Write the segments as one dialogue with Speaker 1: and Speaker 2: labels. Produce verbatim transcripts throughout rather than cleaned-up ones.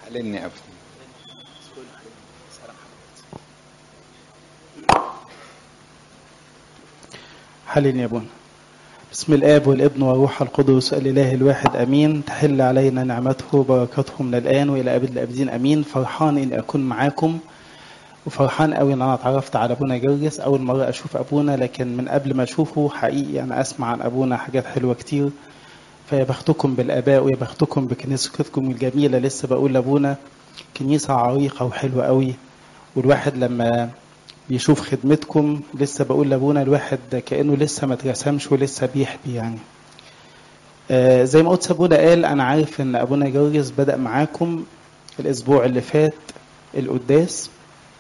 Speaker 1: حللني أبدا.
Speaker 2: حللني يا ابونا. بسم الآب والابن والروح القدس الإله الواحد أمين. تحل علينا نعمته وبركاته من الآن وإلى أبد الآبدين أمين. فرحان إني أكون معاكم، وفرحان قوي إن أنا اتعرفت على أبونا جرجس. أول مرة أشوف أبونا، لكن من قبل ما أشوفه حقيقي أنا أسمع عن أبونا حاجات حلوة كتير. فيا بختكم بالآباء ويا بختكم بكنيستكم الجميلة. لسه بقول لأبونا كنيسة عريقة وحلوة قوي، والواحد لما بيشوف خدمتكم لسه بقول لأبونا الواحد كأنه لسه ما اترسمش ولسه بيحبي يعني. آه زي ما قلت أبونا قال، أنا عارف إن أبونا جرجس بدأ معاكم الأسبوع اللي فات القداس،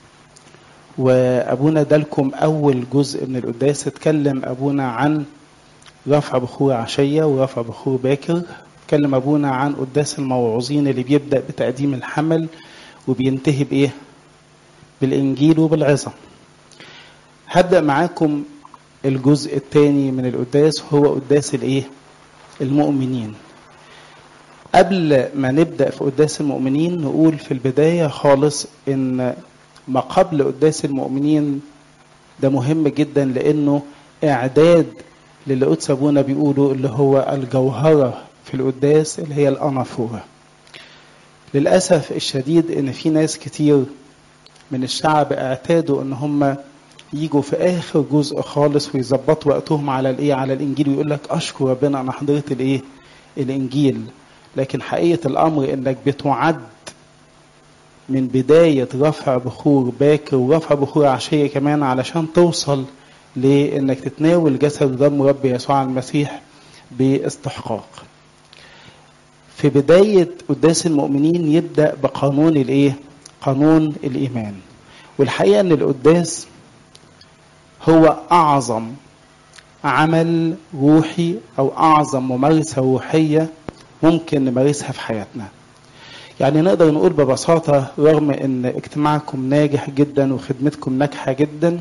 Speaker 2: وأبونا دالكم أول جزء من القداس. اتكلم أبونا عن رفع بخور عشية ورفع بخور باكر. اتكلم أبونا عن قداس الموعوظين اللي بيبدأ بتقديم الحمل وبينتهي بإيه؟ بالإنجيل وبالعظة. هبدأ معاكم الجزء الثاني من القداس، هو قداس الإيه؟ المؤمنين. قبل ما نبدأ في قداس المؤمنين نقول في البداية خالص إن ما قبل قداس المؤمنين ده مهم جدا، لأنه إعداد للي قدس أبونا بيقولوا اللي هو الجوهرة في القداس اللي هي الأنافورة. للأسف الشديد إن في ناس كتير من الشعب اعتادوا إن هم يجوا في آخر جزء خالص ويظبطوا وقتهم على الإيه؟ على الإنجيل، ويقول لك أشكر ربنا أنا حضرت الإيه؟ الإنجيل. لكن حقيقة الأمر إنك بتعد من بداية رفع بخور باكر ورفع بخور عشية كمان علشان توصل لأنك تتناول جسد ودم رب يسوع المسيح باستحقاق. في بداية قداس المؤمنين يبدأ بقانون الإيه؟ قانون الإيمان. والحقيقة أن القداس هو أعظم عمل روحي أو أعظم ممارسة روحية ممكن نمارسها في حياتنا. يعني نقدر نقول ببساطة، رغم أن اجتماعكم ناجح جدا وخدمتكم ناجحة جدا،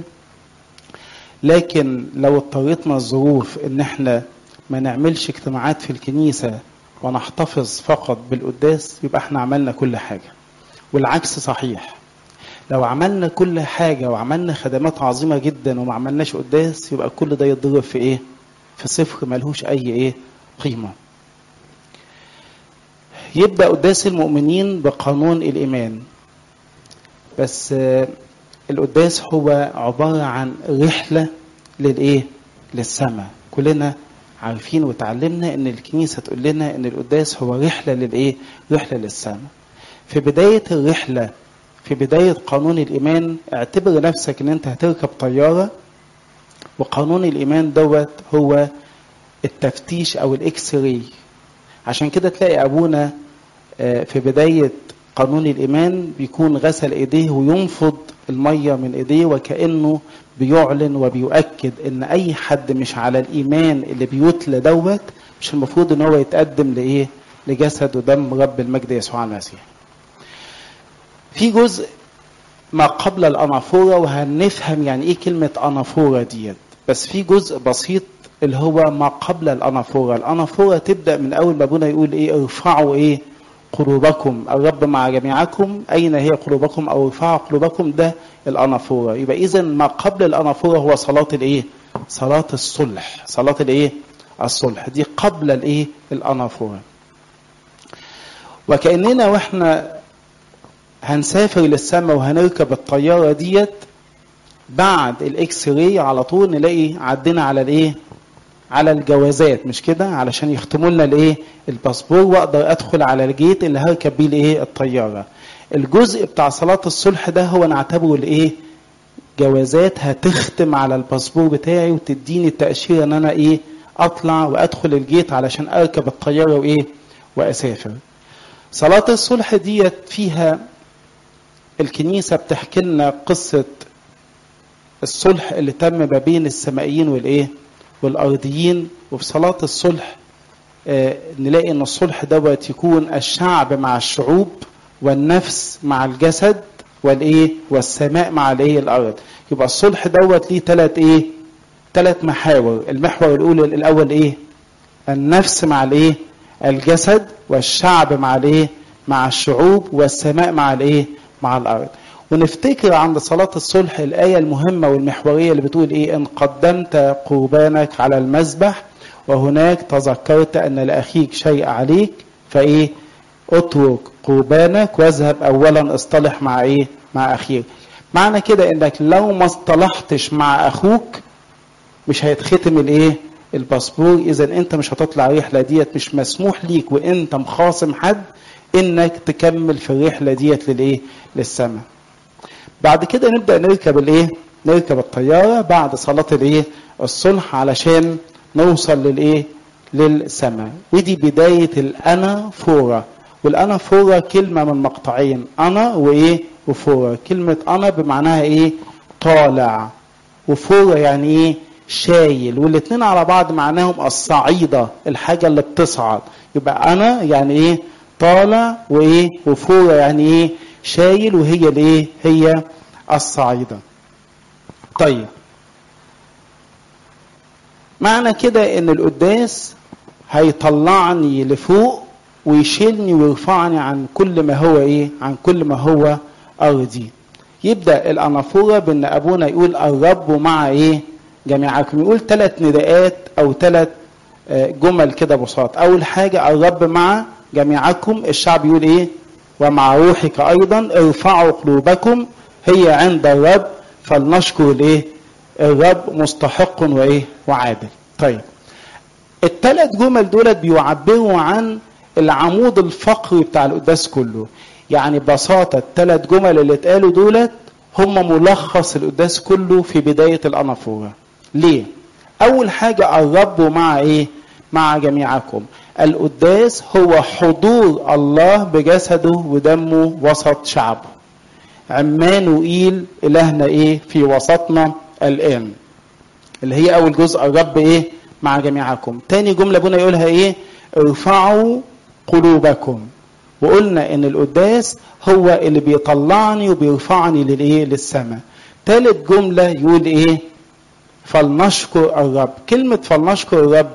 Speaker 2: لكن لو اضطرتنا الظروف ان احنا ما نعملش اجتماعات في الكنيسة ونحتفظ فقط بالقداس، يبقى احنا عملنا كل حاجة. والعكس صحيح، لو عملنا كل حاجة وعملنا خدمات عظيمة جدا وما عملناش قداس، يبقى كل ده يتضرب في ايه؟ في صفر، ملهوش اي ايه؟ قيمة. يبدأ قداس المؤمنين بقانون الإيمان. بس القداس هو عبارة عن رحلة للإيه؟ للسماء. كلنا عارفين وتعلمنا ان الكنيسة تقول لنا ان القداس هو رحلة للإيه؟ رحلة للسماء. في بداية الرحلة، في بداية قانون الإيمان، اعتبر نفسك ان انت هتركب طيارة، وقانون الإيمان دوت هو التفتيش او الاكس راي. عشان كده تلاقي ابونا في بداية قانون الإيمان بيكون غسل ايديه وينفض المية من ايديه، وكأنه بيعلن وبيؤكد ان اي حد مش على الإيمان اللي بيتلى دوت مش المفروض ان هو يتقدم لإيه؟ لجسد ودم رب المجد يسوع المسيح. في جزء ما قبل الأنافورة، وهنفهم يعني ايه كلمة أنافورة ديت، بس في جزء بسيط اللي هو ما قبل الأنافورة. الأنافورة تبدأ من أول ما ابونا يقول ايه؟ ارفعوا ايه؟ قلوبكم، الرب مع جميعكم، أين هي قلوبكم؟ أو ارفعوا قلوبكم. ده الأنافورة. يبقى إذن ما قبل الأنافورة هو صلاة الايه؟ صلاة الصلح. صلاة الايه؟ الصلح. دي قبل الايه؟ الأنافورة. وكأننا واحنا هنسافر للسماء وهنركب الطيارة ديت، بعد الاكس راي على طول نلاقي عدينا على الايه؟ على الجوازات، مش كده؟ علشان يختموا لنا الايه؟ الباسبور، واقدر ادخل على الجيت اللي هركب بيه الايه؟ الطياره. الجزء بتاع صلاه الصلح ده هو نعتبره الايه؟ جوازات هتختم على الباسبور بتاعي وتديني التاشيره ان انا ايه؟ اطلع وادخل الجيت علشان اركب الطياره وايه؟ واسافر. صلاه الصلح ديت فيها الكنيسه بتحكي لنا قصه الصلح اللي تم ما بين السمائيين والايه؟ والأرضيين. وفي صلاة الصلح آه نلاقي أن الصلح دوت يكون الشعب مع الشعوب، والنفس مع الجسد، والإيه؟ والسماء مع الإيه؟ الأرض. يبقى الصلح دوت ليه ثلاث إيه؟ ثلاث محاور. المحور الأول الأول إيه؟ النفس مع الإيه؟ الجسد، والشعب مع الإيه؟ مع الشعوب والسماء مع الايه مع الارض. ونفتكر عند صلاة الصلح الآية المهمة والمحورية اللي بتقول ايه؟ ان قدمت قربانك على المذبح وهناك تذكرت ان لاخيك شيء عليك فايه؟ اترك قربانك واذهب اولا اصطلح مع ايه؟ مع اخيك. معنى كده انك لو ما اصطلحتش مع اخوك مش هيتختم الايه؟ الباسبور. اذا انت مش هتطلع الرحله ديت، مش مسموح ليك وانت مخاصم حد انك تكمل في الرحله ديت للايه؟ للسماء. بعد كده نبدا نركب الايه؟ نركب الطياره بعد صلاه الايه؟ الصلح علشان نوصل للايه؟ للسماء. ودي بدايه الانافوره. والانافوره كلمه من مقطعين، انا وايه؟ وفوره. كلمه انا بمعناها ايه؟ طالع، وفوره يعني ايه؟ شايل. والاثنين على بعض معناهم الصعيده، الحاجه اللي بتصعد. يبقى انا يعني ايه؟ طالع، وايه؟ وفوره يعني ايه؟ شايل، وهي الايه؟ هي الصعيده. طيب معنى كده ان القداس هيطلعني لفوق ويشيلني ويرفعني عن كل ما هو ايه؟ عن كل ما هو ارضي. يبدا الانافوره بان ابونا يقول الرب مع ايه؟ جميعكم. يقول ثلاث نداءات او ثلاث جمل كده بساط. اول حاجه الرب مع جميعكم، الشعب يقول ايه؟ ومع روحك ايضا. ارفعوا قلوبكم هي عند الرب فلنشكر الايه؟ الرب مستحق وايه؟ وعادل. طيب الثلاث جمل دولت بيعبروا عن العمود الفقري بتاع القداس كله. يعني ببساطه الثلاث جمل اللي اتقالوا دولت هم ملخص القداس كله في بدايه الانافوره. ليه؟ اول حاجه الرب مع ايه؟ مع جميعكم. القداس هو حضور الله بجسده ودمه وسط شعبه. عمانوئيل الهنا ايه؟ في وسطنا الان. اللي هي اول جزء الرب ايه؟ مع جميعكم. تاني جمله ابونا يقولها ايه؟ ارفعوا قلوبكم. وقلنا ان القداس هو اللي بيطلعني وبيرفعني للايه؟ للسماء. ثالث جمله يقول ايه؟ فلنشكر الرب. كلمه فلنشكر الرب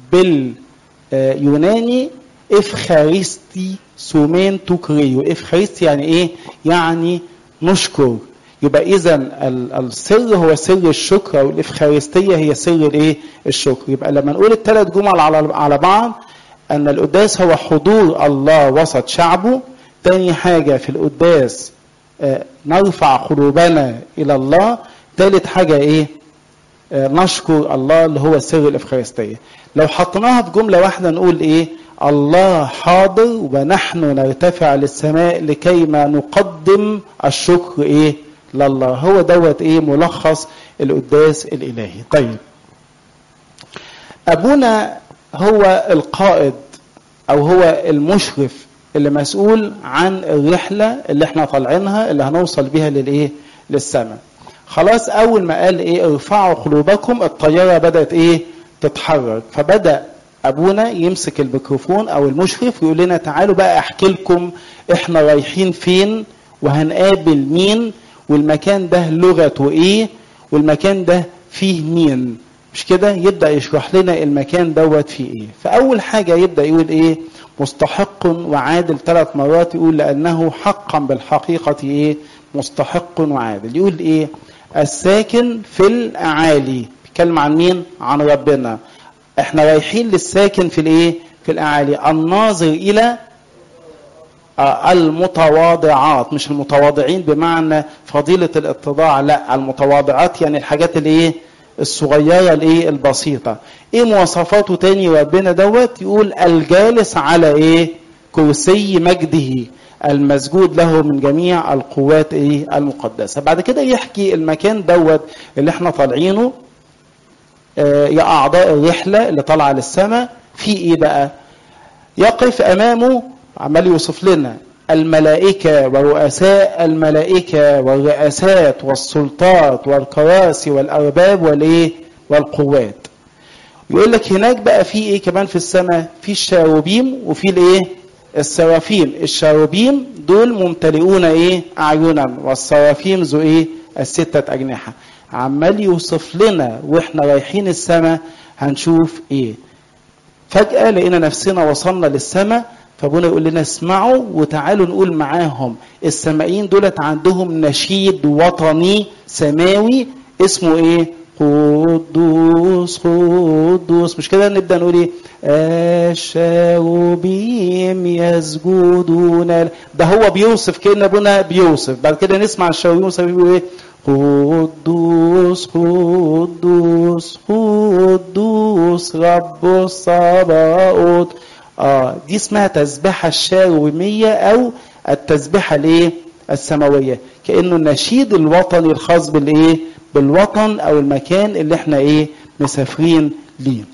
Speaker 2: باليوناني افخارستي سومين توكريو. افخارستي يعني ايه؟ يعني نشكر. يبقى اذا السر هو سر الشكر، والافخارستيه هي سر الايه؟ الشكر. يبقى لما نقول الثلاث جمل على على بعض ان القداس هو حضور الله وسط شعبه. تاني حاجه في القداس آه نرفع قلوبنا الى الله. ثالث حاجه ايه؟ آه نشكر الله اللي هو سر الافخارستيه. لو حطيناها في جمله واحده نقول ايه؟ الله حاضر ونحن نرتفع للسماء لكي ما نقدم الشكر ايه؟ لله. هو دوت ايه؟ ملخص القداس الالهي. طيب ابونا هو القائد او هو المشرف اللي مسؤول عن الرحله اللي احنا طالعينها اللي هنوصل بيها للايه؟ للسماء. خلاص اول ما قال ايه؟ ارفعوا قلوبكم، الطياره بدات ايه؟ تتحرك. فبدا ابونا يمسك الميكروفون او المشرف ويقول لنا تعالوا بقى احكي لكم احنا رايحين فين وهنقابل مين والمكان ده لغته ايه والمكان ده فيه مين. مش كده؟ يبدا يشرح لنا المكان دوت فيه ايه. فاول حاجه يبدا يقول ايه؟ مستحق وعادل. ثلاث مرات يقول لانه حقا بالحقيقه ايه؟ مستحق وعادل. يقول ايه؟ الساكن في الاعالي. بيتكلم عن مين؟ عن ربنا. احنا رايحين للساكن في الايه؟ في الاعالي. الناظر الى المتواضعات، مش المتواضعين بمعنى فضيله الاتضاع، لا، المتواضعات يعني الحاجات الايه؟ الصغيره الايه؟ البسيطه. ايه مواصفاته تاني ربنا دوت؟ يقول الجالس على ايه؟ كرسي مجده المسجود له من جميع القوات ايه؟ المقدسه. بعد كده يحكي المكان دوت اللي احنا طالعينه آه يا اعضاء الرحله اللي طالعه للسماء. في ايه بقى؟ يقف امامه، عمال يوصف لنا الملائكة ورؤساء الملائكة والرئاسات والسلطات والكراسي والأرباب والإيه؟ والقوات. يقول لك هناك بقى في إيه كمان في السماء؟ في الشاروبيم وفي الإيه؟ السرافيم. الشاروبيم دول ممتلئون إيه؟ أعينا، والسرافيم ذو إيه؟ الستة أجنحة. عمال يوصف لنا وإحنا رايحين السماء هنشوف إيه. فجأة لقينا نفسنا وصلنا للسماء فابونا يقول لنا اسمعوا وتعالوا نقول معاهم. السمائيين دولت عندهم نشيد وطني سماوي اسمه ايه؟ قدوس قدوس. مش كده نبدا نقول ايه؟ الشاروبيم يسجدون. ده هو بيوصف كأن ابونا بيوصف. بعد كده نسمع الشاروبيم بيقولوا ايه؟ قدوس قدوس قدوس رب الصباؤوت. اه دي اسمها تسبيحة الشاروبيمية او التسبيحة الايه؟ السماوية. كأنه النشيد الوطني الخاص بالايه؟ بالوطن او المكان اللي احنا ايه؟ مسافرين ليه.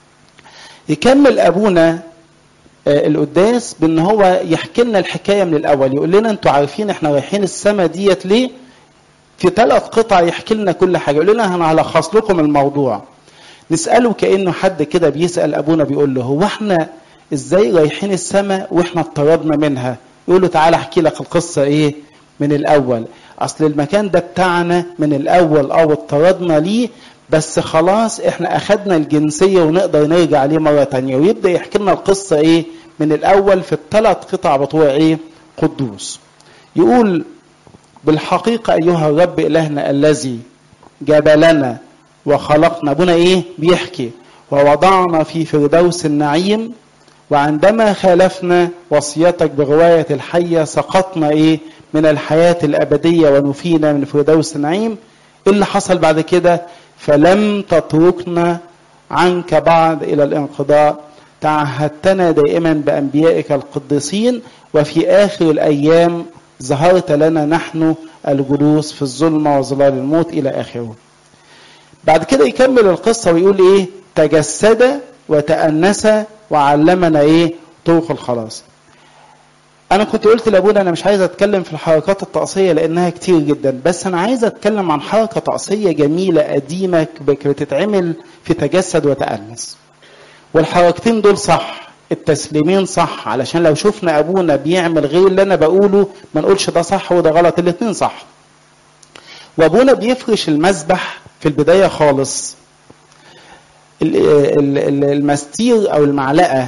Speaker 2: يكمل ابونا آه القداس بان هو يحكي لنا الحكايه من الاول. يقول لنا انتوا عارفين احنا رايحين السما ديت ليه؟ في ثلاث قطع يحكي لنا كل حاجه. يقول لنا انا هلخص لكم الموضوع. نساله كانه حد كده بيسال ابونا بيقول له هو احنا ازاي رايحين السما واحنا اضطردنا منها؟ يقول له تعالى احكي لك القصه ايه؟ من الاول. اصل المكان ده بتاعنا من الاول او اضطردنا ليه، بس خلاص احنا اخدنا الجنسية ونقدر نرجع عليه مرة تانية. ويبدأ يحكي لنا القصة ايه؟ من الاول في الثلاث قطع بتوع ايه؟ قدوس. يقول بالحقيقة ايها الرب الهنا الذي جبلنا وخلقنا. ابونا ايه؟ بيحكي ووضعنا في فردوس النعيم، وعندما خالفنا وصيتك بغواية الحية سقطنا ايه؟ من الحياة الابدية ونفينا من فردوس النعيم. ايه اللي حصل بعد كده؟ فلم تتركنا عنك بعد إلى الانقضاء، تعهدتنا دائما بأنبيائك القديسين، وفي آخر الأيام ظهرت لنا نحن الجلوس في الظلمة وظلال الموت إلى آخره. بعد كده يكمل القصة ويقول إيه؟ تجسد وتأنس وعلمنا إيه؟ طرق الخلاص. أنا كنت قلت لأبونا أنا مش عايز أتكلم في الحركات الطقسية لأنها كتير جدا، بس أنا عايز أتكلم عن حركة طقسية جميلة قديمة بتتعمل في تجسد وتأنس. والحركتين دول صح، التسليمين صح، علشان لو شفنا أبونا بيعمل غير اللي أنا بقوله ما نقولش ده صح وده غلط، الاتنين صح. وأبونا بيفرش المسبح في البداية خالص. المستير أو المعلقة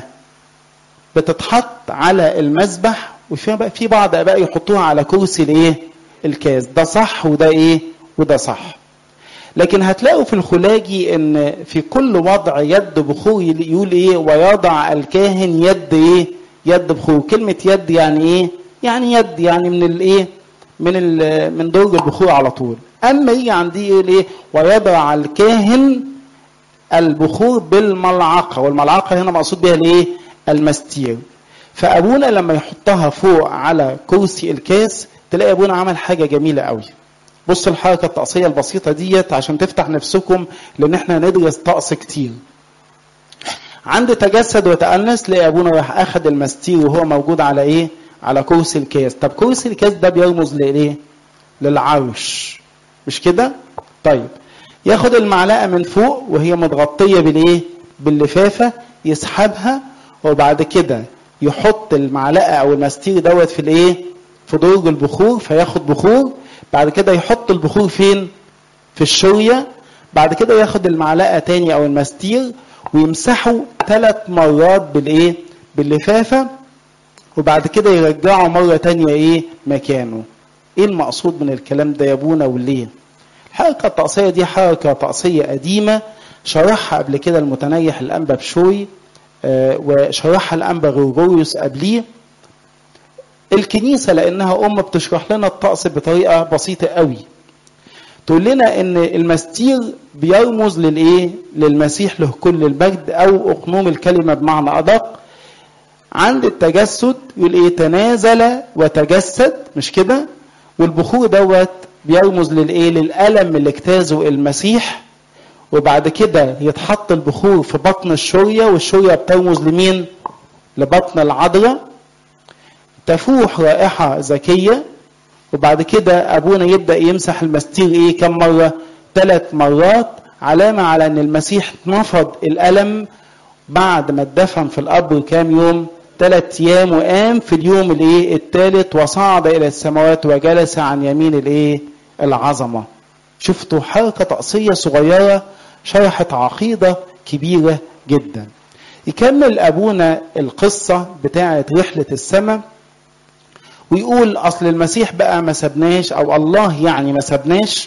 Speaker 2: بتتحط على المسبح، وفي بقى في بعض اباء يحطوها على كرسي الايه؟ الكاس. ده صح وده ايه؟ وده صح. لكن هتلاقوا في الخلاجي ان في كل وضع يد بخور يقول ايه؟ ويضع الكاهن يد ايه؟ يد بخور. كلمه يد يعني ايه؟ يعني يد يعني من الايه؟ من من درج البخور على طول. اما يجي عندي ايه؟ ويضع الكاهن البخور بالملعقه، والملعقه هنا مقصود بها الايه؟ المستير. فابونا لما يحطها فوق على كرسي الكاس تلاقي ابونا عمل حاجه جميله قوي. بصوا الحركه الطقسيه البسيطه ديت عشان تفتح نفسكم، لان احنا ندرس طقس كتير. عند تجسد وتأنس تلاقي ابونا راح اخذ المستير وهو موجود على ايه؟ على كرسي الكاس. طب كرسي الكاس ده بيرمز لايه؟ للعرش، مش كده؟ طيب ياخد المعلقه من فوق وهي متغطيه بالايه؟ باللفافه، يسحبها، وبعد كده يحط المعلقه او المستير دوت في الايه؟ في درج البخور فياخد بخور. بعد كده يحط البخور فين؟ في الشوريه. بعد كده ياخد المعلقه تاني او المستير ويمسحه ثلاث مرات بالايه؟ باللفافه، وبعد كده يرجعه مره تانيه ايه؟ مكانه. ايه المقصود من الكلام ده يا ابونا وليه؟ الحركه الطقسيه دي حركه طقسيه قديمه شرحها قبل كده المتنيح الانبا بشوي، آه وشرحها الانبا غرغوريوس قبليه. الكنيسه لانها ام بتشرح لنا الطقس بطريقه بسيطه قوي. تقول لنا ان المستير بيرمز للايه؟ للمسيح له كل المجد، او اقنوم الكلمه بمعنى ادق. عند التجسد يقول ايه؟ تنازل وتجسد، مش كده؟ والبخور دوت بيرمز للايه؟ للالم اللي اجتازه المسيح. وبعد كده يتحط البخور في بطن الشوريه، والشوريه بترمز لمين؟ لبطن العذراء. تفوح رائحه زكيه. وبعد كده ابونا يبدا يمسح المستير ايه؟ كم مره؟ ثلاث مرات، علامه على ان المسيح نفض الالم بعد ما اتدفن في القبر كام يوم؟ ثلاث ايام، وقام في اليوم الايه؟ الثالث، وصعد الى السماوات وجلس عن يمين الايه؟ العظمه. شفتوا حركه طقسيه صغيره شرحت عقيده كبيره جدا. يكمل أبونا القصة بتاعة رحلة السماء ويقول أصل المسيح بقى ما سبناش، أو الله يعني ما سبناش،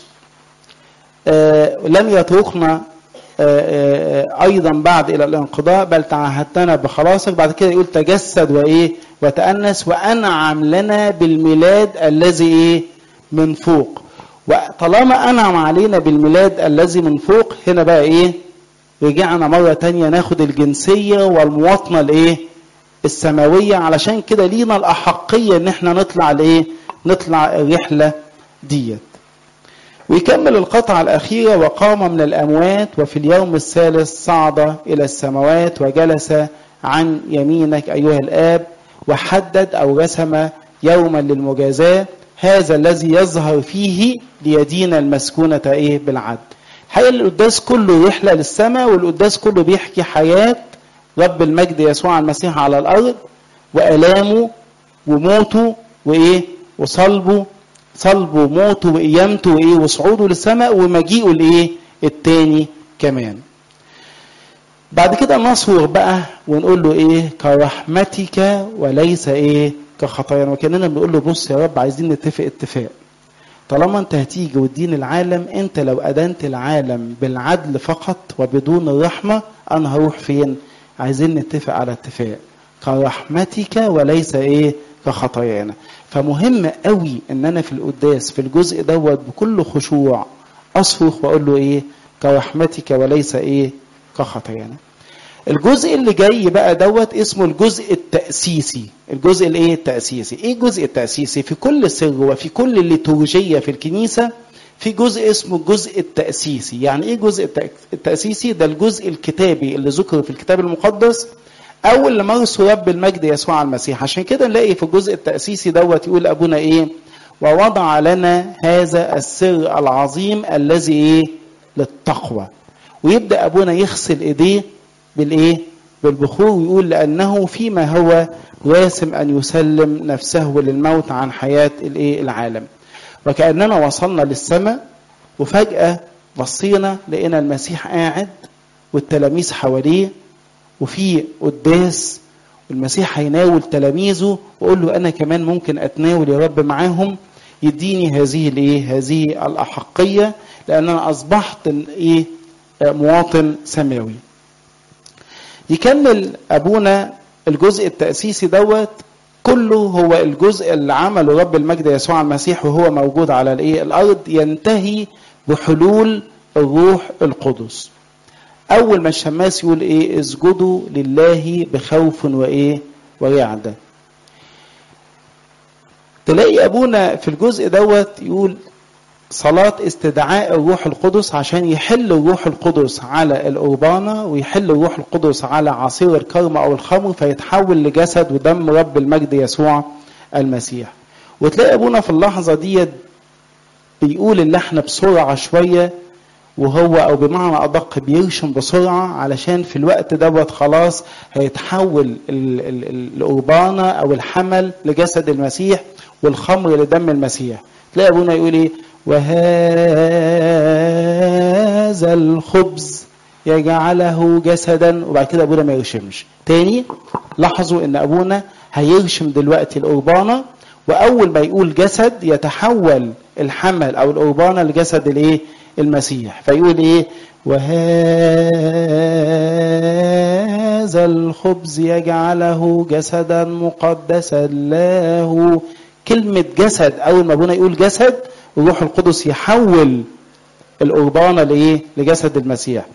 Speaker 2: آه لم يتركنا آه آه أيضا بعد إلى الانقضاء، بل تعهدتنا بخلاصك. بعد كده يقول تجسد وإيه وتأنس وأنعم لنا بالميلاد الذي إيه من فوق. وطالما أنعم علينا بالميلاد الذي من فوق، هنا بقى إيه رجعنا مرة تانية ناخد الجنسية والمواطنة الإيه السماوية. علشان كده لينا الأحقية إن احنا نطلع الإيه نطلع الرحلة ديت. ويكمل القطعة الأخيرة وقام من الأموات وفي اليوم الثالث صعد إلى السماوات وجلس عن يمينك أيها الآب، وحدد أو رسم يوما للمجازاة، هذا الذي يظهر فيه ليدين المسكونة إيه بالعدل. حقيقة القداس كله رحلة للسماء، والقداس كله بيحكي حياة رب المجد يسوع المسيح على الأرض وآلامه وموته وإيه وصلبه صلبه وموته وقيامته وإيه وصعوده للسماء ومجيئه الإيه التاني كمان. بعد كده نصور بقى ونقول له إيه كرحمتك وليس إيه كخطايانا. وكأننا بنقول له بص يا رب عايزين نتفق اتفاق، طالما انت هتيجي وتدين العالم، انت لو أدنت العالم بالعدل فقط وبدون الرحمة انا هروح فين؟ عايزين نتفق على اتفاق كرحمتك وليس ايه كخطايانا. فمهم قوي ان انا في القداس في الجزء دوت بكل خشوع اصرخ واقول له ايه كرحمتك وليس ايه كخطايانا. الجزء اللي جاي بقى دوت اسمه الجزء التأسيسي. الجزء الايه التأسيسي. ايه الجزء التأسيسي؟ في كل سر وفي كل الليتورجية في الكنيسة في جزء اسمه الجزء التأسيسي. يعني ايه الجزء التأسيسي؟ ده الجزء الكتابي اللي ذكر في الكتاب المقدس او اللي مارسه رب المجد يسوع المسيح. عشان كده نلاقي في الجزء التأسيسي دوت يقول ابونا ايه ووضع لنا هذا السر العظيم الذي ايه للتقوى. ويبدأ ابونا يغسل ايديه بالايه بالبخور ويقول لانه فيما هو راسم ان يسلم نفسه للموت عن حياة الايه العالم. وكأننا وصلنا للسماء وفجأة بصينا لقينا المسيح قاعد والتلاميذ حواليه وفي قداس، والمسيح هيناول تلاميذه ويقول له انا كمان ممكن اتناول يا رب معاهم، يديني هذه الايه هذه الاحقية لان انا اصبحت ايه مواطن سماوي. يكمل ابونا الجزء التأسيسي دوت كله هو الجزء اللي عمله رب المجد يسوع المسيح وهو موجود على الايه الارض، ينتهي بحلول الروح القدس. اول ما الشماس يقول ايه اسجدوا لله بخوف وايه ورعدة، تلاقي ابونا في الجزء دوت يقول صلاة استدعاء الروح القدس عشان يحل الروح القدس على القربانة ويحل الروح القدس على عصير الكرم أو الخمر فيتحول لجسد ودم رب المجد يسوع المسيح. وتلاقي أبونا في اللحظة دي بيقول اللحن بسرعة شوية، وهو أو بمعنى أدق بيرشم بسرعة علشان في الوقت دوت خلاص هيتحول القربانة أو الحمل لجسد المسيح والخمر لدم المسيح. تلاقي أبونا يقول إيه وهذا الخبز يجعله جسدا، وبعد كده ابونا ما يرشمش تاني. لاحظوا ان ابونا هيرشم دلوقتي القربانه، واول ما يقول جسد يتحول الحمل او القربانه لجسد الايه المسيح، فيقول ايه وهذا الخبز يجعله جسدا مقدسا له. كلمه جسد اول ما ابونا يقول جسد الروح القدس يحول القربانة لإيه؟ لجسد المسيح.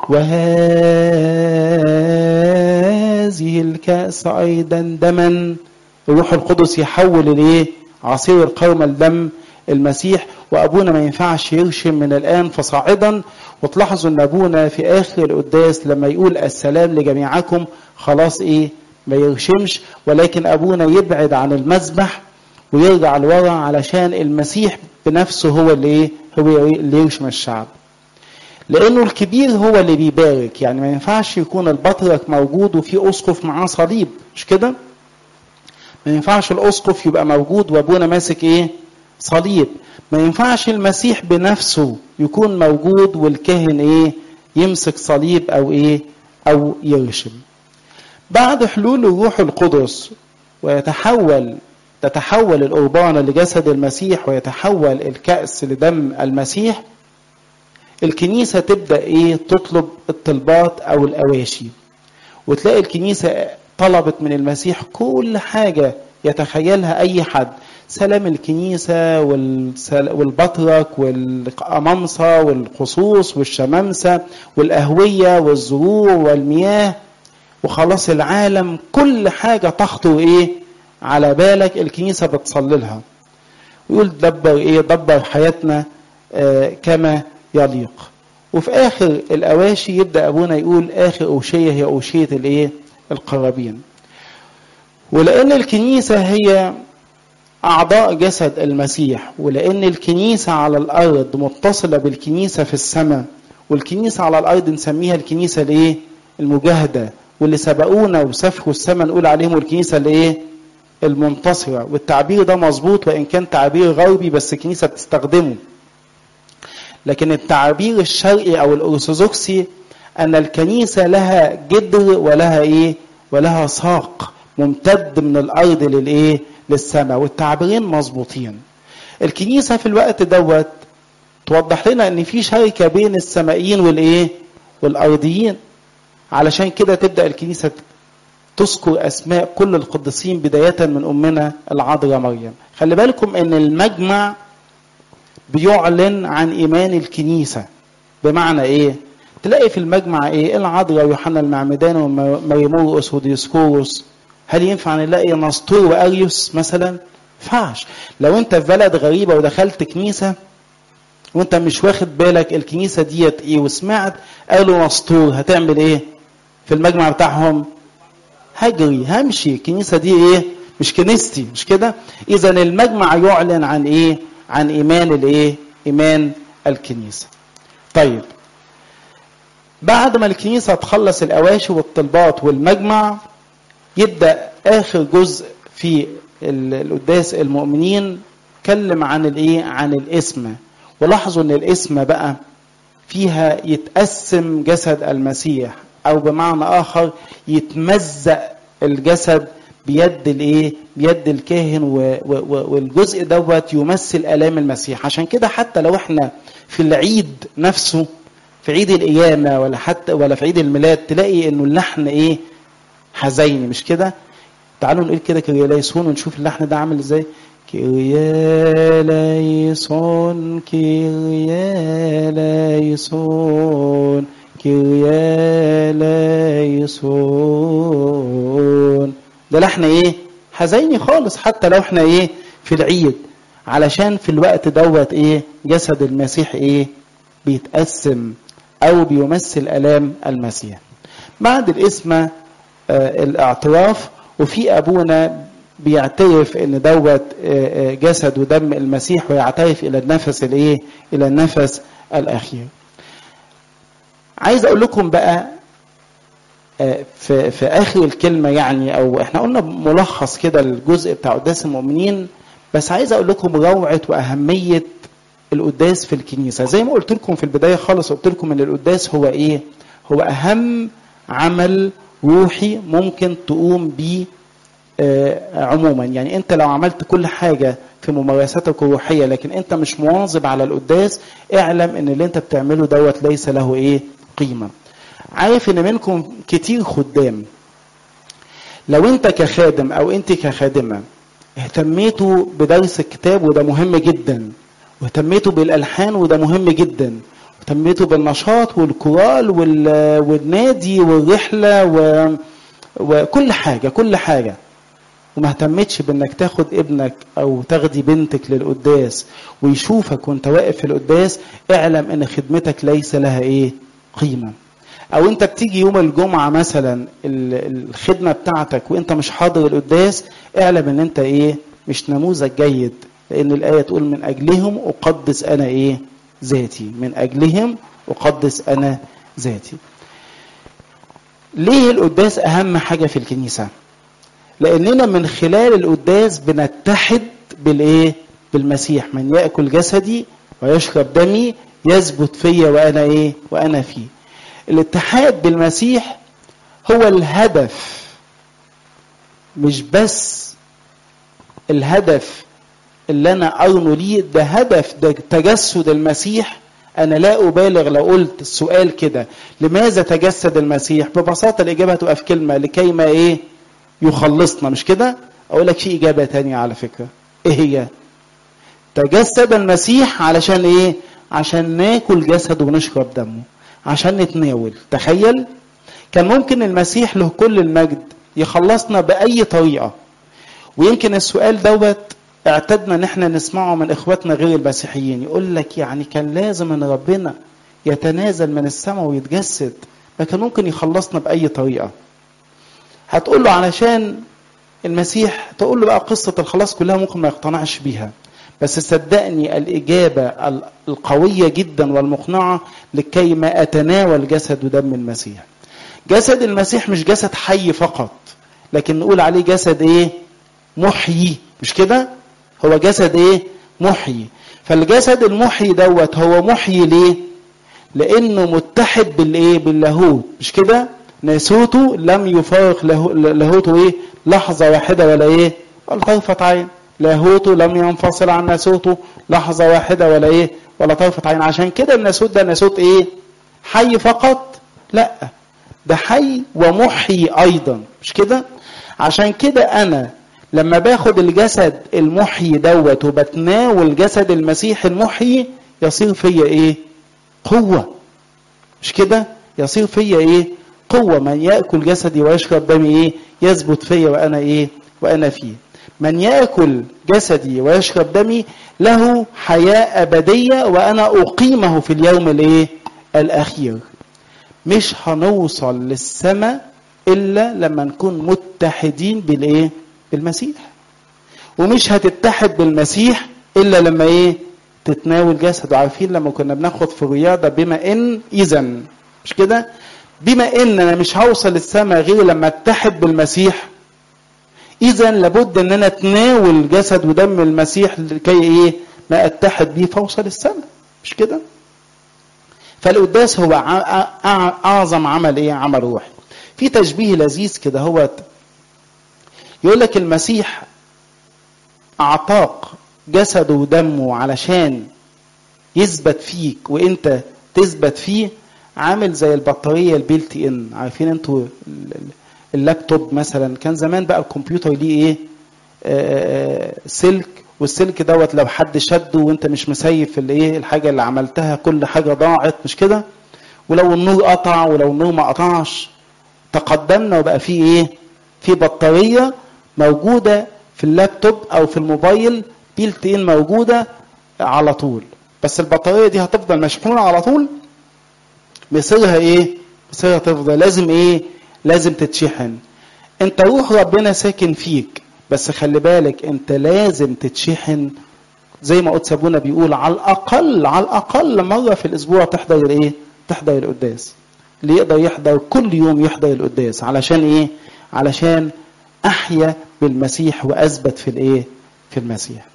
Speaker 2: وهذه الكأس أيضا دما، الروح القدس يحول الإيه؟ عصير القرمة لدم المسيح. وأبونا ما ينفعش يرشم من الآن فصاعدا. وتلاحظوا أن أبونا في آخر القداس لما يقول السلام لجميعكم خلاص إيه؟ ما يرشمش، ولكن أبونا يبعد عن المذبح ويرجع لورا علشان المسيح بنفسه هو اللي ايه هو اللي يرشم الشعب، لانه الكبير هو اللي بيبارك. يعني ما ينفعش يكون البطرك موجود وفي اسقف معاه صليب، مش كده؟ ما ينفعش الاسقف يبقى موجود وابونا ماسك ايه صليب. ما ينفعش المسيح بنفسه يكون موجود والكاهن ايه يمسك صليب او ايه او يرشم. بعد حلول الروح القدس ويتحول تتحول القربانة لجسد المسيح ويتحول الكأس لدم المسيح، الكنيسة تبدأ ايه تطلب الطلبات او الأواشي، وتلاقي الكنيسة طلبت من المسيح كل حاجة يتخيلها أي حد، سلام الكنيسة والبطرك والقمامسة والخصوص والشمامسة والأهوية والزروع والمياه وخلاص العالم، كل حاجة تخطر ايه على بالك الكنيسة بتصلي لها، ويقول دبر ايه دبر حياتنا آه كما يليق. وفي اخر الاواشي يبدا ابونا يقول اخر اوشيه هي اوشيه الايه القرابين. ولان الكنيسه هي اعضاء جسد المسيح، ولان الكنيسه على الارض متصله بالكنيسه في السماء، والكنيسه على الارض نسميها الكنيسه الايه المجاهده، واللي سبقونا وسفكوا السماء نقول عليهم الكنيسه الايه المنتصره. والتعبير ده مظبوط وان كان تعبير غربي بس الكنيسه بتستخدمه، لكن التعبير الشرقي او الارثوذكسي ان الكنيسه لها جدر ولها ايه ولها ساق ممتد من الارض للايه للسماء، والتعبيرين مظبوطين. الكنيسه في الوقت دوت توضح لنا ان في شركه بين السمائيين والايه والارضيين، علشان كده تبدا الكنيسه تذكر اسماء كل القديسين بدايه من امنا العذراء مريم. خلي بالكم ان المجمع بيعلن عن ايمان الكنيسه، بمعنى ايه تلاقي في المجمع ايه العذراء ويوحنا المعمدان ومريمورقس وديسكوروس. هل ينفع نلاقي نسطور واريوس مثلا؟ فعش. لو انت في بلد غريبه ودخلت كنيسه وانت مش واخد بالك الكنيسه ديت ايه وسمعت قالوا نسطور، هتعمل ايه في المجمع بتاعهم؟ هجري همشي، الكنيسه دي ايه مش كنيستي، مش كده؟ اذا المجمع يعلن عن ايه عن ايمان الايه ايمان الكنيسه. طيب بعد ما الكنيسه تخلص الاواشي والطلبات والمجمع، يبدا اخر جزء في القداس المؤمنين اتكلم عن الايه عن الاسم. ولاحظوا ان الاسم بقى فيها يتقسم جسد المسيح، او بمعنى اخر يتمزق الجسد بيد الايه بيد الكاهن، والجزء دوت يمثل الام المسيح. عشان كده حتى لو احنا في العيد نفسه في عيد القيامه ولا حتى ولا في عيد الميلاد تلاقي انه اللحن ايه حزيني، مش كده؟ تعالوا نقول كده كرياليسون ونشوف اللحن ده عامل ازاي. كرياليسون كرياليسون كرياليسون، ده لحن ايه حزيني خالص حتى لو احنا ايه في العيد، علشان في الوقت دوت ايه جسد المسيح ايه بيتقسم او بيمثل الام المسيح. بعد الاسم آه الاعتراف، وفي ابونا بيعترف ان دوت آه جسد ودم المسيح، ويعترف الى النفس الايه الى النفس الاخير. عايز اقول لكم بقى في في اخر الكلمه، يعني او احنا قلنا ملخص كده الجزء بتاع قداس المؤمنين، بس عايز اقول لكم روعه واهميه القداس في الكنيسه. زي ما قلت لكم في البدايه خالص، قلت لكم ان القداس هو ايه هو اهم عمل روحي ممكن تقوم بيه عموما. يعني انت لو عملت كل حاجه في ممارساتك الروحيه لكن انت مش مواظب على القداس، اعلم ان اللي انت بتعمله دوت ليس له ايه قيمه. عارف ان منكم كتير خدام، لو انت كخادم او انت كخادمه اهتميتوا بدرس الكتاب وده مهم جدا، واهتميتوا بالالحان وده مهم جدا، اهتميتوا بالنشاط والكورال والنادي والرحله و... وكل حاجه كل حاجه وما اهتمتش بانك تاخد ابنك او تاخدي بنتك للقداس ويشوفك وانت واقف في القداس، اعلم ان خدمتك ليس لها ايه قيمه. او انت بتيجي يوم الجمعه مثلا الخدمه بتاعتك وانت مش حاضر القداس، اعلم ان انت ايه مش نموذج جيد، لان الايه تقول من اجلهم اقدس انا ايه ذاتي، من اجلهم اقدس انا ذاتي. ليه القداس اهم حاجه في الكنيسه؟ لاننا من خلال القداس بنتحد بالايه بالمسيح. من ياكل جسدي ويشرب دمي يثبت فيا وانا ايه وانا فيه. الاتحاد بالمسيح هو الهدف مش بس الهدف اللي انا ارنو ليه، ده هدف ده تجسد المسيح. انا لا ابالغ لو قلت السؤال كده لماذا تجسد المسيح؟ ببساطه الاجابه هتبقى في كلمه: لكي ما ايه؟ يخلصنا. مش كده؟ اقول لك في اجابه تانية على فكره. ايه هي؟ تجسد المسيح علشان ايه؟ عشان ناكل جسده ونشرب دمه، عشان نتناول. تخيل كان ممكن المسيح له كل المجد يخلصنا باي طريقه. ويمكن السؤال دوت اعتدنا ان احنا نسمعه من اخواتنا غير المسيحيين، يقول لك يعني كان لازم ان ربنا يتنازل من السماء ويتجسد؟ ما كان ممكن يخلصنا باي طريقه. هتقول له علشان المسيح، تقول له بقى قصه الخلاص كلها ممكن ما يقتنعش بيها. بس صدقني الاجابه القويه جدا والمقنعه: لكي ما اتناول جسد ودم المسيح. جسد المسيح مش جسد حي فقط، لكن نقول عليه جسد ايه؟ محيي. مش كده؟ هو جسد ايه؟ محيي. فالجسد المحيي دوت هو محيي ليه؟ لانه متحد بالايه؟ باللاهوت. مش كده؟ ناسوته لم يفارق لاهوته ايه؟ لحظه واحده ولا ايه؟ ولا طرفه عين. لاهوته لم ينفصل عن ناسوته لحظه واحده ولا ايه؟ ولا طرفه عين. عشان كده الناسوت ده ناسوت ايه؟ حي فقط؟ لا، ده حي ومحيي ايضا. مش كده؟ عشان كده انا لما باخد الجسد المحيي دوت وبتناول جسد المسيح المحيي، يصير فيا ايه؟ قوة. مش كده؟ يصير فيا ايه؟ قوة. من يأكل جسدي ويشرب دمي ايه؟ يثبت فيا وانا ايه؟ وانا فيه. من يأكل جسدي ويشرب دمي له حياة أبدية وأنا أقيمه في اليوم الايه؟ الأخير. مش هنوصل للسماء إلا لما نكون متحدين بالايه؟ بالمسيح. ومش هتتحد بالمسيح الا لما ايه؟ تتناول جسده. عارفين لما كنا بناخد في الرياضه بما ان اذا، مش كده؟ بما ان انا مش هوصل للسماء غير لما اتحد بالمسيح، اذا لابد ان انا اتناول جسد ودم المسيح لكي ايه؟ ما اتحد بيه فاوصل السماء. مش كده؟ فالقداس هو اعظم عمل ايه؟ عمل روحي. في تشبيه لذيذ كده، هو يقول لك المسيح اعطاك جسده ودمه علشان يثبت فيك وانت تثبت فيه. عامل زي البطاريه البيلت ان. عارفين انتوا اللابتوب مثلا؟ كان زمان بقى الكمبيوتر ليه ايه؟ آه سلك، والسلك دوت لو حد شده وانت مش مسيف الايه؟ الحاجه اللي عملتها كل حاجه ضاعت. مش كده؟ ولو النور قطع ولو النور ما قطعش، تقدمنا وبقى فيه ايه؟ في بطاريه موجوده في اللابتوب او في الموبايل بيلت ان موجوده على طول. بس البطاريه دي هتفضل مشحونه على طول؟ مصيرها ايه؟ مصيرها تفضل لازم ايه؟ لازم تتشحن. انت روح ربنا ساكن فيك، بس خلي بالك انت لازم تتشحن. زي ما قدس ابونا بيقول على الاقل على الاقل مره في الاسبوع تحضر الايه؟ تحضر القداس. اللي يقدر يحضر كل يوم يحضر القداس. علشان ايه؟ علشان احيا بالمسيح واثبت في الايه؟ في المسيح.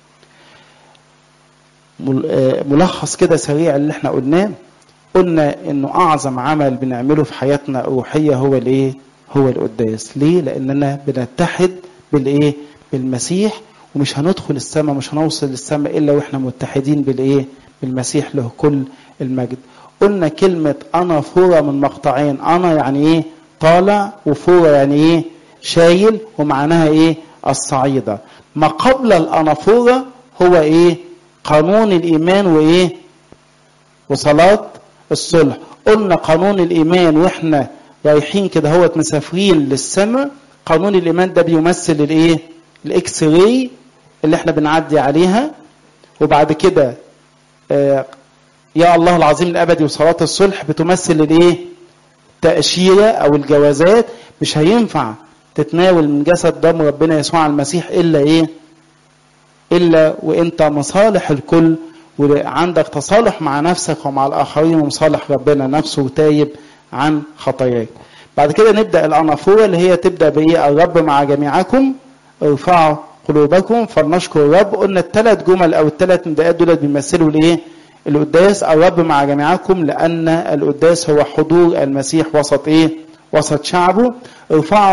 Speaker 2: ملخص كده سريع اللي احنا قلناه. قلنا انه اعظم عمل بنعمله في حياتنا الروحيه هو الايه؟ هو القداس. ليه؟ لاننا بنتحد بالايه؟ بالمسيح. ومش هندخل السماء، مش هنوصل للسماء الا واحنا متحدين بالايه؟ بالمسيح له كل المجد. قلنا كلمه انا فوره من مقطعين. انا يعني ايه؟ طالع، وفوره يعني ايه؟ شايل، ومعناها ايه؟ الصعيده. ما قبل الانافوره هو ايه؟ قانون الايمان وايه؟ وصلاه الصلح. قلنا قانون الايمان واحنا رايحين كده هوت مسافرين للسماء. قانون الايمان ده بيمثل الايه؟ الاكس راي اللي احنا بنعدي عليها. وبعد كده آه يا الله العظيم الابدي وصلاه الصلح بتمثل الايه؟ تاشيره او الجوازات. مش هينفع تتناول من جسد دم ربنا يسوع المسيح الا ايه؟ الا وانت مصالح الكل، وعندك تصالح مع نفسك ومع الاخرين، ومصالح ربنا نفسه وتايب عن خطاياك. بعد كده نبدا الانافوره اللي هي تبدا بايه؟ الرب مع جميعكم، ارفعوا قلوبكم فلنشكر الرب. قلنا الثلاث جمل او الثلاث نداءات دول بيمثلوا الايه؟ القداس. الرب مع جميعكم لان القداس هو حضور المسيح وسط ايه؟ وسط شعبه. ارفعوا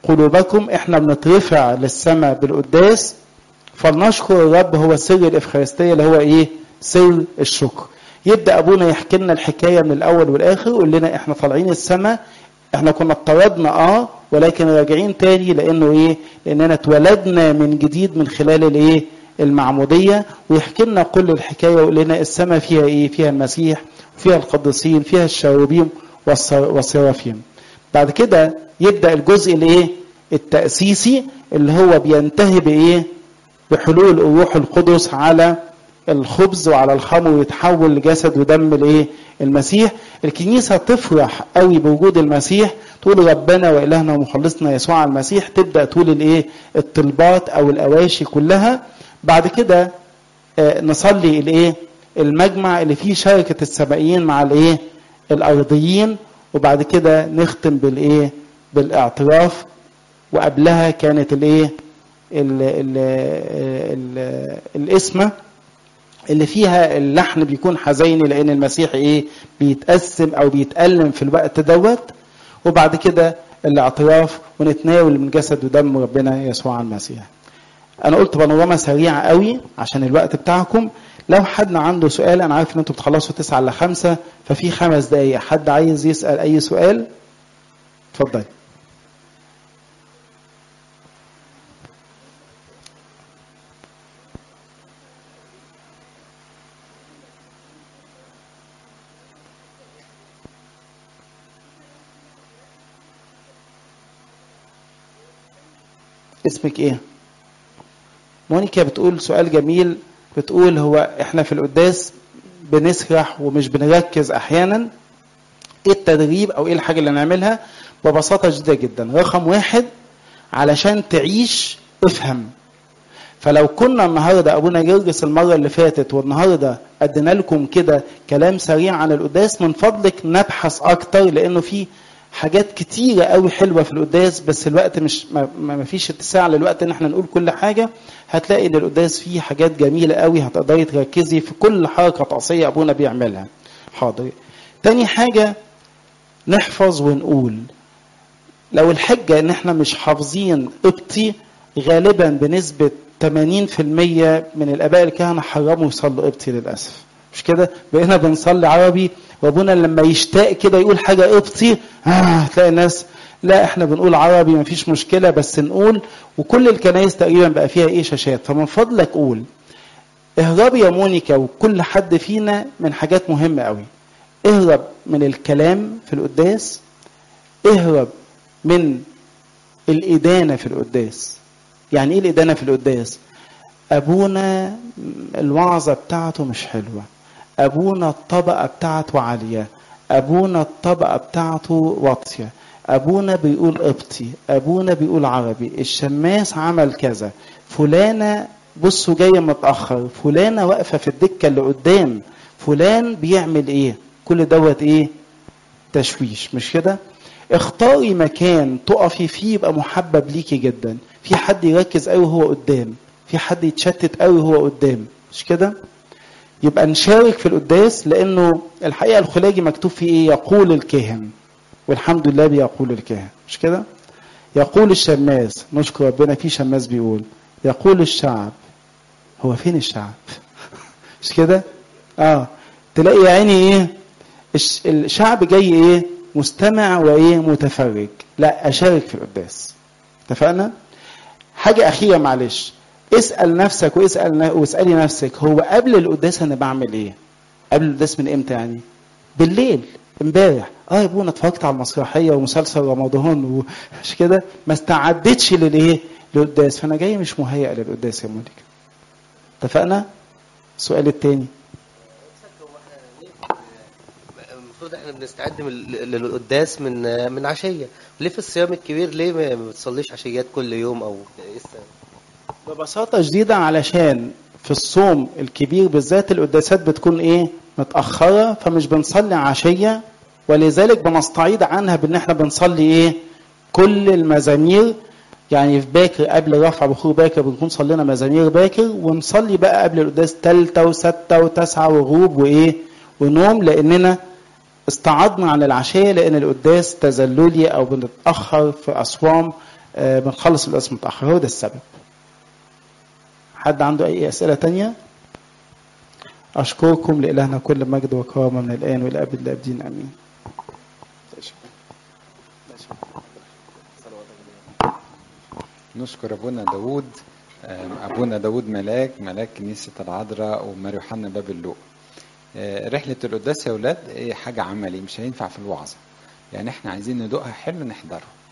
Speaker 2: قلوبكم. احنا بنترفع للسماء بالقداس، فلنشكر الرب هو سر الإفخارستية اللي هو ايه؟ سر الشكر. يبدأ أبونا يحكي لنا الحكاية من الأول والآخر، يقول لنا احنا طالعين السماء، احنا كنا اتطردنا اه ولكن راجعين تاني، لأنه ايه؟ لأننا اتولدنا من جديد من خلال الايه؟ المعمودية. ويحكي لنا كل الحكاية ويقول لنا السماء فيها ايه؟ فيها المسيح، فيها القديسين، فيها الشاروبيم والسرافيم. بعد كده يبدأ الجزء الايه؟ التأسيسي اللي هو بينتهي بايه؟ بحلول الروح القدس على الخبز وعلى الخمر ويتحول لجسد ودم الايه؟ المسيح. الكنيسة تفرح قوي بوجود المسيح، تقول ربنا وإلهنا ومخلصنا يسوع المسيح، تبدأ تقول الايه؟ الطلبات او الأواشي كلها. بعد كده آه نصلي الايه؟ المجمع اللي فيه شركة السمائيين مع الايه؟ الأرضيين. وبعد كده نختم بالايه؟ بالاعتراف. وقبلها كانت الايه؟ ال ال ال الاسمة اللي فيها اللحن بيكون حزيني، لأن المسيح ايه؟ بيتقسم او بيتألم في الوقت دوت. وبعد كده الاعتراف ونتناول من جسد ودم ربنا يسوع المسيح. انا قلت بانوراما سريعة قوي عشان الوقت بتاعكم. لو حد عنده سؤال، انا عارف ان انتوا بتخلصوا تسعة ل خمسة، ففي خمس دقايق حد عايز يسأل اي سؤال اتفضل. اسمك ايه؟ مونيكا بتقول سؤال جميل، بتقول هو احنا في القداس بنسرح ومش بنركز احيانا، ايه التدريب او ايه الحاجة اللي نعملها؟ ببساطة جدا جدا، رقم واحد علشان تعيش افهم. فلو كنا النهاردة ابونا جرجس المرة اللي فاتت والنهاردة ادينا لكم كده كلام سريع عن القداس، من فضلك نبحث اكتر، لانه في حاجات كتيرة قوي حلوة في القداس، بس الوقت مش ما, ما فيش اتساع للوقت ان احنا نقول كل حاجة. هتلاقي ان القداس فيه حاجات جميلة قوي، هتقدري تركزي في كل حركة طقسية ابونا بيعملها. حاضر. تاني حاجة نحفظ ونقول. لو الحجة ان احنا مش حافظين قبطي، غالبا بنسبة ثمانين في المية من الاباء الكهنة حرموا يصلوا قبطي للأسف. مش كده؟ بقينا بنصلي عربي، وابونا لما يشتاق كده يقول حاجة قبطي آه تلاقي الناس لا احنا بنقول عربي مفيش مشكلة بس نقول. وكل الكنائس تقريبا بقى فيها ايه؟ شاشات. فمن فضلك قول. اهرب يا مونيكا وكل حد فينا من حاجات مهمة قوي. اهرب من الكلام في القداس، اهرب من الإدانة في القداس. يعني ايه الإدانة في القداس؟ ابونا الوعظة بتاعته مش حلوة، ابونا الطبقة بتاعته عالية، ابونا الطبقة بتاعته واطية، ابونا بيقول قبطي، ابونا بيقول عربي، الشماس عمل كذا، فلانة بصوا جاية متأخر، فلانة واقفة في الدكة اللي قدام، فلان بيعمل ايه. كل دوت ايه؟ تشويش. مش كده؟ اختاري مكان تقفي فيه يبقى محبب ليكي جدا. في حد يركز قوي وهو قدام، في حد يتشتت قوي وهو قدام. مش كده؟ يبقى نشارك في القداس، لانه الحقيقه الخلاجي مكتوب فيه ايه؟ يقول الكاهن، والحمد لله بيقول الكاهن. مش كده؟ يقول الشماس، نشكر ربنا في شماس بيقول. يقول الشعب، هو فين الشعب؟ مش كده؟ اه تلاقي يا عيني ايه؟ الشعب جاي ايه؟ مستمع وايه؟ متفرج. لا، اشارك في القداس. اتفقنا؟ حاجه اخيره معلش، اسال نفسك واسال واسالي نفسك، هو قبل القداس انا بعمل ايه؟ قبل القداس من امتى يعني؟ بالليل، امبارح اه يا ابونا اتفرجت على المسرحيه ومسلسل رمضان ومش كده، ما استعدتش للايه؟ للقداس، فانا جاي مش مهيئ للقداس يا مالك. اتفقنا؟ السؤال الثاني،
Speaker 1: المفروض احنا بنستعد للقداس من من عشيه، ليه في الصيام الكبير ليه ما بتصليش عشيات كل يوم او ايه السبب؟
Speaker 2: ببساطه شديده علشان في الصوم الكبير بالذات القداسات بتكون ايه؟ متاخره، فمش بنصلي عشيه، ولذلك بنستعيد عنها بان احنا بنصلي ايه؟ كل المزامير. يعني في باكر قبل رفع بخور باكر بنكون صلينا مزامير باكر، ونصلي بقى قبل القداس ثالثه وسته وتسعه وغروب وايه؟ ونوم، لاننا استعدنا عن العشيه، لان القداس تزللي او بنتاخر في اصوام آه بنخلص القداس متأخر، هو ده السبب. حد عنده أي أسئلة تانية؟ أشكركم، لإلهنا كل مجد وكرامة من الآن والأبد الأبدين آمين.
Speaker 3: نشكر أبونا داود، أبونا داود ملاك ملاك كنيسة العذراء وماري يوحنا باب اللوق. رحلة القداس يا ولاد حاجة عملي، مش هينفع في الوعظة، يعني احنا عايزين ندوقها حلو نحضره.